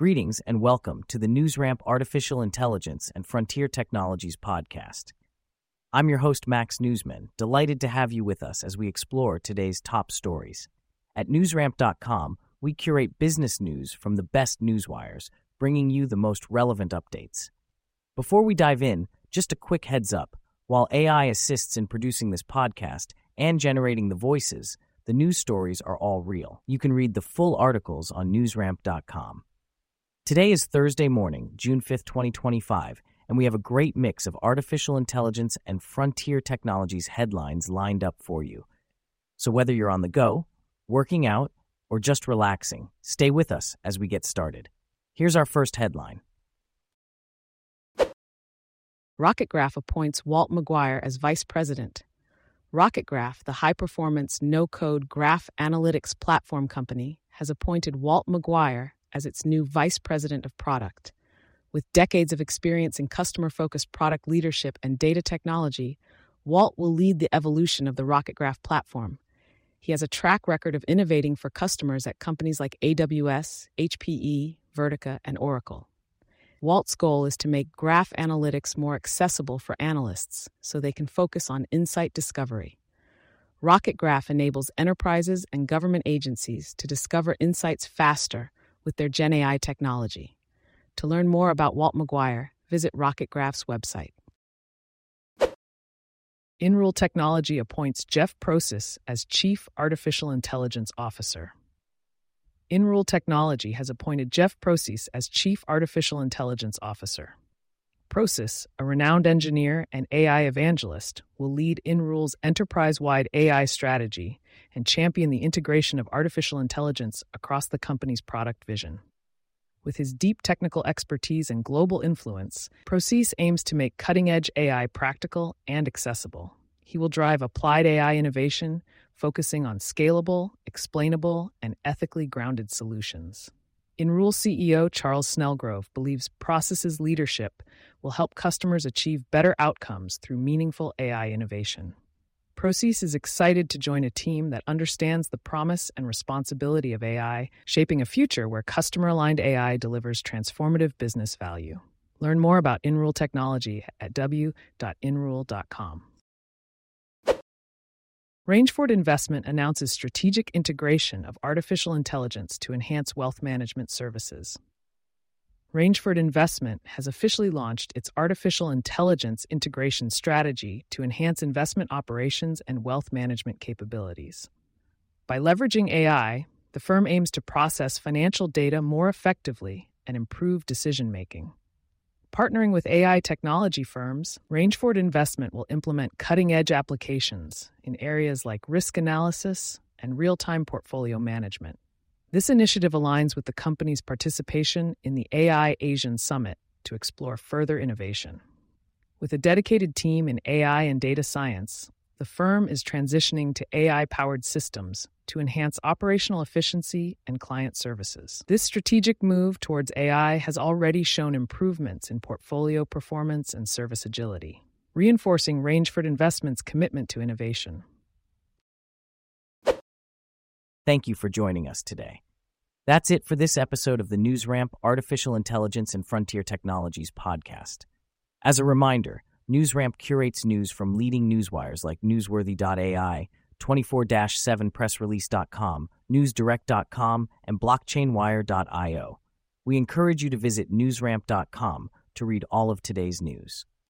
Greetings and welcome to the NewsRamp Artificial Intelligence and Frontier Technologies podcast. I'm your host, Max Newsman, delighted to have you with us as we explore today's top stories. At newsramp.com, we curate business news from the best newswires, bringing you the most relevant updates. Before we dive in, just a quick heads up. While AI assists in producing this podcast and generating the voices, the news stories are all real. You can read the full articles on newsramp.com. Today is Thursday morning, June 5th, 2025, and we have a great mix of artificial intelligence and frontier technologies headlines lined up for you. So whether you're on the go, working out, or just relaxing, stay with us as we get started. Here's our first headline. Rocket Graph appoints Walt McGuire as vice president. Rocket Graph, the high-performance, no-code graph analytics platform company, has appointed Walt McGuire as its new vice president of product. With decades of experience in customer-focused product leadership and data technology, Walt will lead the evolution of the Rocket Graph platform. He has a track record of innovating for customers at companies like AWS, HPE, Vertica, and Oracle. Walt's goal is to make graph analytics more accessible for analysts so they can focus on insight discovery. Rocket Graph enables enterprises and government agencies to discover insights faster with their GenAI technology. To learn more about Walt McGuire, visit Rocket Graph's website. InRule Technology appoints Jeff Procis as Chief Artificial Intelligence Officer. InRule Technology has appointed Jeff Procis as Chief Artificial Intelligence Officer. Procis, a renowned engineer and AI evangelist, will lead InRule's enterprise-wide AI strategy and champion the integration of artificial intelligence across the company's product vision. With his deep technical expertise and global influence, Procis aims to make cutting-edge AI practical and accessible. He will drive applied AI innovation, focusing on scalable, explainable, and ethically grounded solutions. InRule CEO Charles Snellgrove believes Procis's leadership will help customers achieve better outcomes through meaningful AI innovation. Procis is excited to join a team that understands the promise and responsibility of AI, shaping a future where customer-aligned AI delivers transformative business value. Learn more about InRule Technology at w.inrule.com. Rangeford Investment announces strategic integration of artificial intelligence to enhance wealth management services. Rangeford Investment has officially launched its artificial intelligence integration strategy to enhance investment operations and wealth management capabilities. By leveraging AI, the firm aims to process financial data more effectively and improve decision-making. Partnering with AI technology firms, Rangeford Investment will implement cutting-edge applications in areas like risk analysis and real-time portfolio management. This initiative aligns with the company's participation in the AI Asian Summit to explore further innovation. With a dedicated team in AI and data science, the firm is transitioning to AI-powered systems to enhance operational efficiency and client services. This strategic move towards AI has already shown improvements in portfolio performance and service agility, reinforcing Rangeford Investment's commitment to innovation. Thank you for joining us today. That's it for this episode of the NewsRamp Artificial Intelligence and Frontier Technologies podcast. As a reminder, NewsRamp curates news from leading newswires like Newsworthy.ai, 24/7pressrelease.com, newsdirect.com, and blockchainwire.io. We encourage you to visit newsramp.com to read all of today's news.